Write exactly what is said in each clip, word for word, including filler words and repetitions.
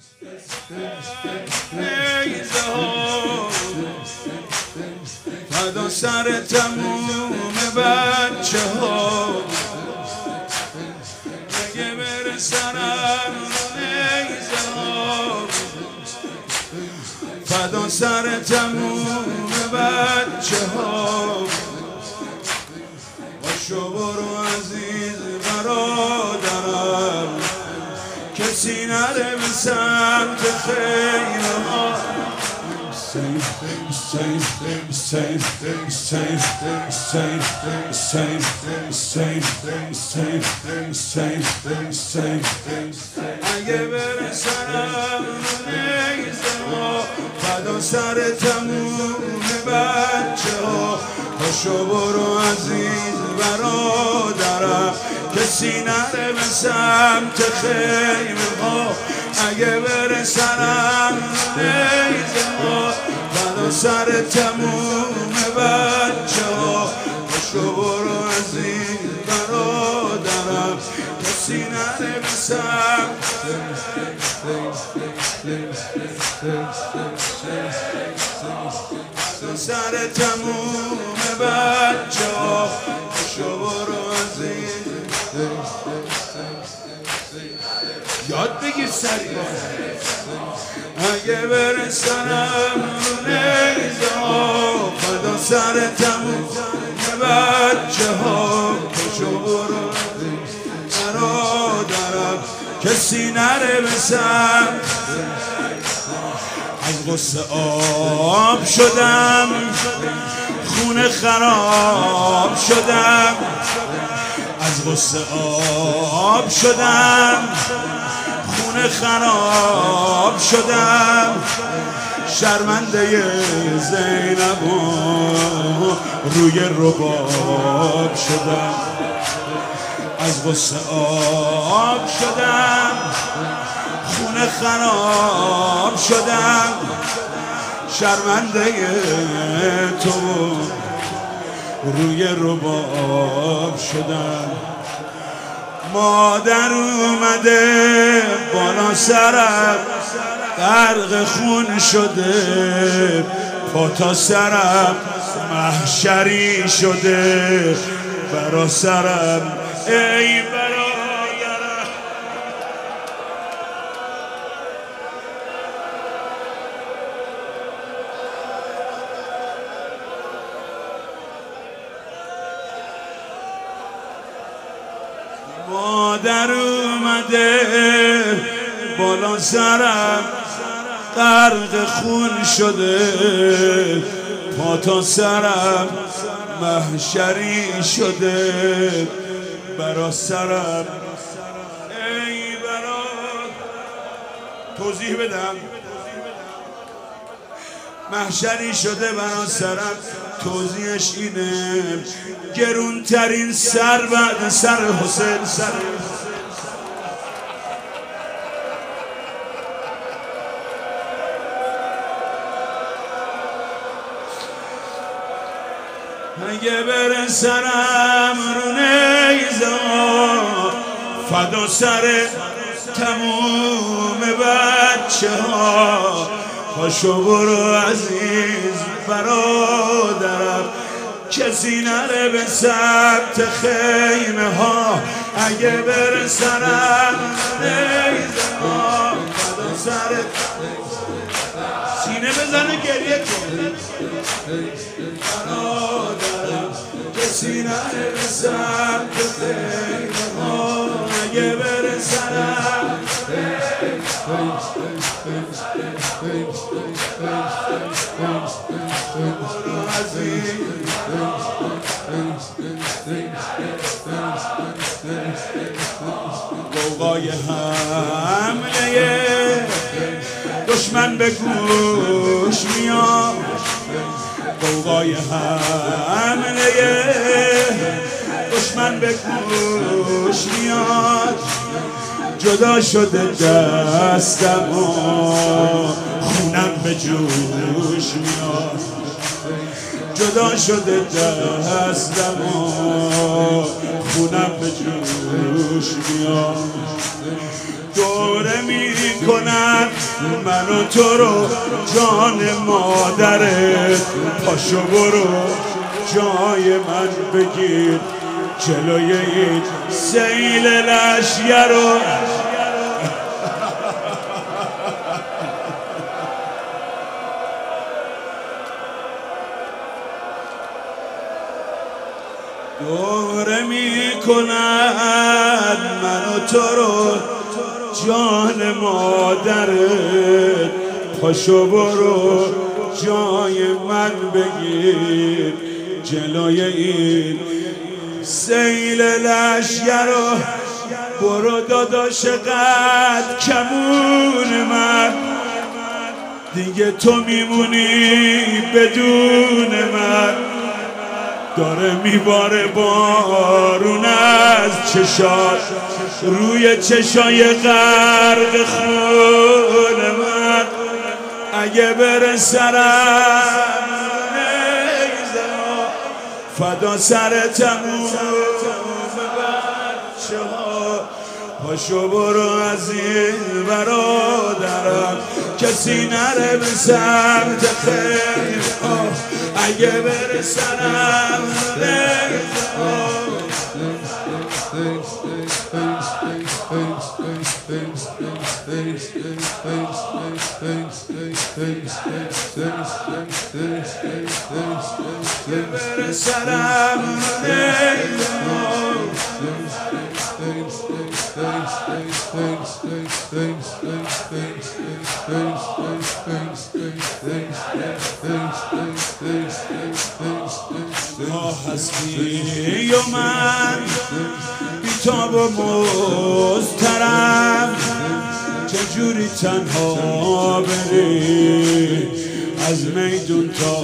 نیزه ها فدا سر تموم بچه ها اگه برسنم نیزه ها فدا سر تموم بچه ها باشو برو عزیز برادرم کسی نره به سمت خیمه ها اگه برسنم نیزه ها فدا سر تموم بچه ها پاشو برو عزیز برادرم کسی نره به سمت خیمه ها اگه برسنم نیزه ها فدا سر تموم بچه ها پاشو برو عزیز برادرم کسی نره به سمت فدا سر تموم بچه ها پاشو برو عزیز یاد بگیر سریع اگه برسنم نیزه ها فدا سر تموم بچه ها پاشو برو برادرم کسی نره به سمت از غصه آب شدم خونه خراب شدم از غصه آب شدم خونه خراب شدم شرمنده زینب روی رباب شدم از غصه آب شدم خونه خراب شدم شرمنده تو روی رباب شدم مادر اومده بالا سرم غرق خون شده پا تا سرم محشری شده برا سرم ای برادرم مادر اومده بالا سرم غرق خون شده پا تا سرم محشری شده برا سرم ای برا توضیح بدم محشری شده برا سرم توضیحش اینه گرونترین سر بعد سر حسین سر اگه برسنم رو نیزه ها فدا سر تموم بچه ها پاشو برو عزیز برادرم کسی نره به سمت خیمه ها اگه برسنم نیزه ها فدا سر سینه بزنه گریه کن برادرم کسی نره به سمت خیمه ها اگه برسنم برو عزیز غوغای حمله دشمن به گوش میاد غوغای حمله دشمن به گوش میاد جدا شده دستم و خونم به جوش میاد جدا شده دستم و خونم به جوش میاد دوره می کنن من و تو رو جان مادرت. پاشو برو جای من بگیر جلوی این سیل لشگر رو. دوره می کند من و تو رو جان مادرت. پاشو برو جای من بگیر جلوی این سیل لشگر رو. برو داداش قد کمون من دیگه تو میمونی بدون من. داره میباره بارون از چشات روی چشای غرق خون من. اگه بره سرم فدا سر تموم بچه ها. پاشو برو از این برادرم کسی نره به سمت خیلی. اگه بره سرم بره سرم آه هستی و من بیتاب و مضطرب چجوری تنها بری از میدون تا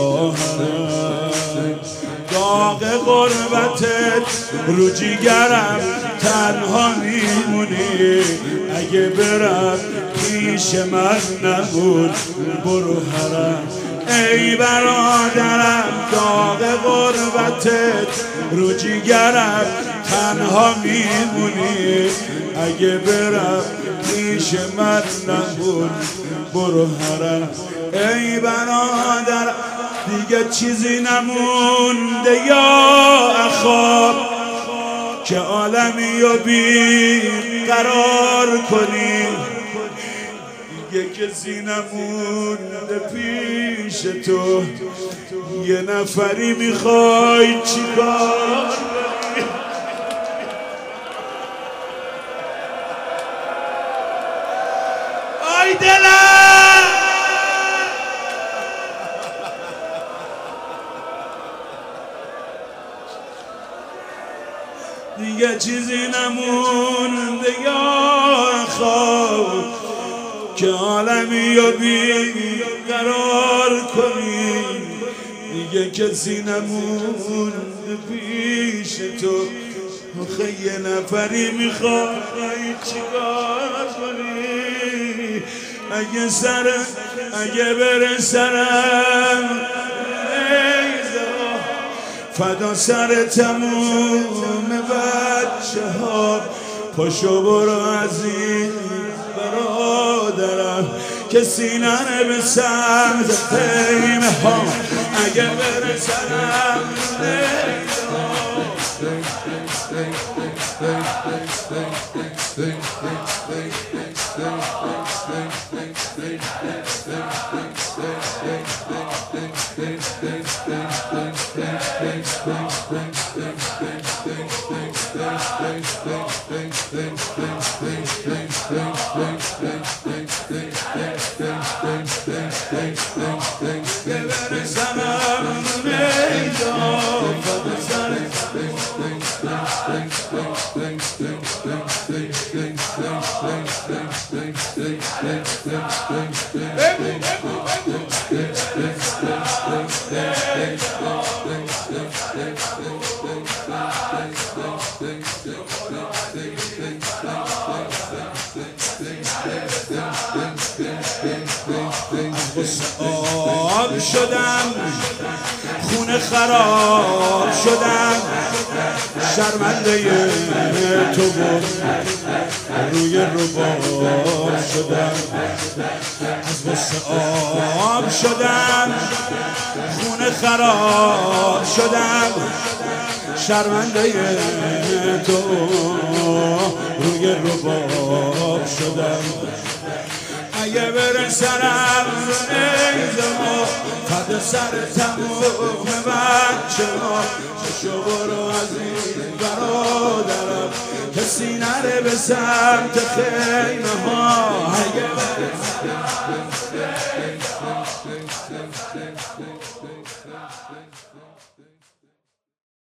حرم. داغ غربتت رو جیگرم تنها میمونی. اگه برم پیش من نبود برو حرم. ای برادرم داغ غربتت رو جیگرم تنها میمونی. اگه برم پیش من نبود برو حرم. ای برادرم دیگه چیزی نمونده یا اخاب که عالمی رو بی قرار کنی. دیگه کسی نمونده پیش تو یه نفری میخوای چیکار کنی. آی دلم دیگه چیزی نمونده یا خواب که عالمی رو بی قرار کنی. دیگه کسی نمونده پیش تو آخه یه نفری میخوای چیکار کنی. اگه سر اگه بره سرم فدا سر تموم بچه ها. پاشو برو از این برادرم کسی نره به سمت خیمه ها. اگه بره سرم آب شدم خونه خونه خراب شدم شرمنده تو بود روی رباب شدم از غصه آب شدم خونه خراب شدم شرمنده تو روی رباب شدم اگه بره سرم نیزم و فد سر تموم بچه ما شو برو عزیز برادرم کسی نره به سمت خیمه ها اگه بره سرم